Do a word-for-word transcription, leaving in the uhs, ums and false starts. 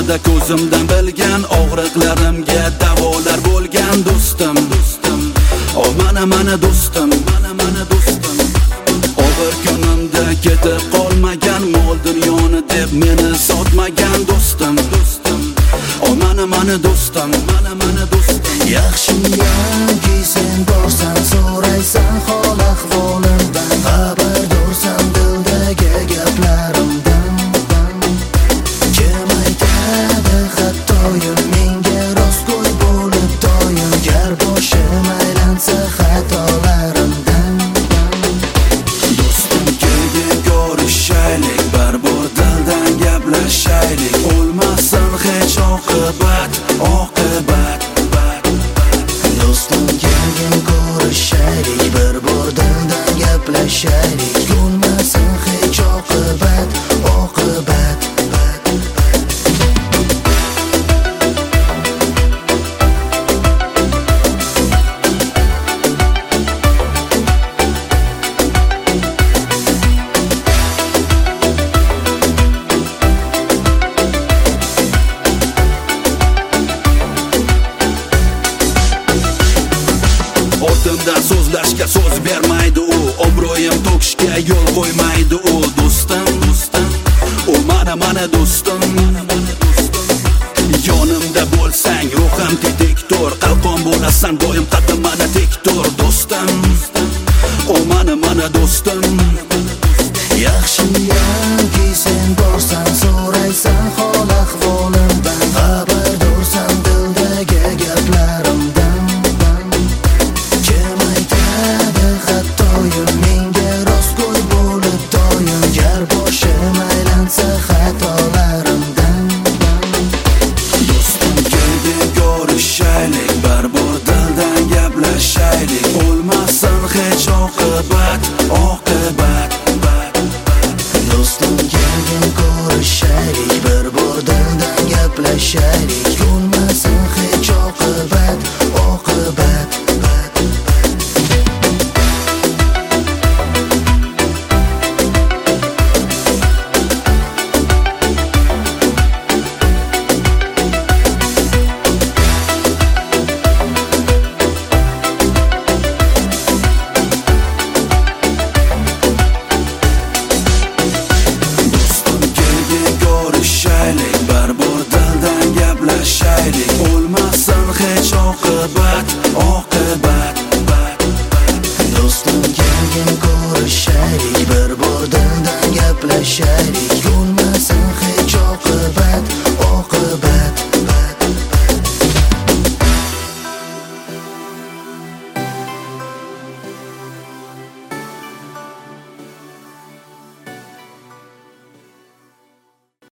Qorong'ida ko'zimdan bilgan og'riqlarimga davolar bo'lgan do'stim. O mana mana do'stim, mana mana do'stim. Og'ir kunimda ketib qolmagan, mol dunyoni deb meni sotmagan do'stim. O mana mana do'stim, mana mana do'stim. Yaxshiyamki sen borsan, so'raysan hol ahvolimdan, xabardorsan dildagi gaplarimdan. Kim aytadi xatoyim, menga rostgo'y bo'lib doim, gar boshim aylansa xatolarimdan. Do'stim kelgin ko'rishaylik, barbor dildan gaplashaylik, o'lmasin hech oqibat, oqibat. Do'stim kelgin ko'rishaylik, bir bor dildan gaplashaylik, bo'lmasin hech oqibat, oqibat. Ortimda so'zlashga so'z bermaydi u, obro'yim to'kishga yo'l qo'ymaydi u. Do'stim, do'stim, u mana mana do'stim. Yonimda bo'lsang ruhim tetik tur, qalqon bo'lasan doim qadamana tek tur. Do'stim, u mana mana do'stim. Yaxshiyamki sen borsan, so'raysan hol ahvolimdan, xabardorsan dildagi gaplarimdan. Kim aytadi xatoyim, menga rostgo'y bo'lib doim, gar boshim aylansa xatolarimdan. Do'stim kelgin ko'rishaylik, barbor dildan gaplashaylik, o'lmasin hech oqibat, oqibat. Do'stim kelgin ko'rishaylik, bir bor dildan gaplashaylik, bo'lmasin hech oqibat, oqibat. Barbor dildan gaplashaylik, o'lmasin hech oqibat.